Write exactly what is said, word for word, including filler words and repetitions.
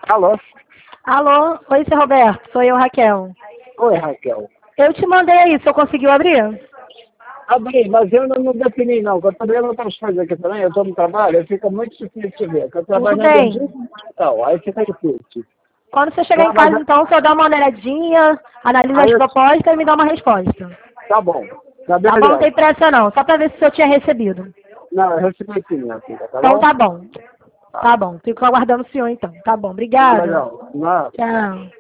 Alô? Alô? Oi, seu Roberto. Sou eu, Raquel. Oi, Raquel. Eu te mandei aí, o senhor conseguiu abrir? Abri, mas eu não, não defini não, porque eu tô vendo outras coisas aqui também, eu estou no trabalho, fica muito difícil de ver, porque eu Tudo trabalho na bem. energia digital, aí fica difícil. Quando você chegar Tá, em mas, casa, então, o senhor dá uma olhadinha, analisa aí as eu, propostas e me dá uma resposta. tá bom, tá Tá bom? Não beleza. tem pressa não, só pra ver se o senhor tinha recebido. Não, eu recebi sim, minha filha, tá Então bom? tá bom. Tá, Tá bom. Fico aguardando o senhor então. Tá bom. tá Obrigada. legal. Não. Tchau.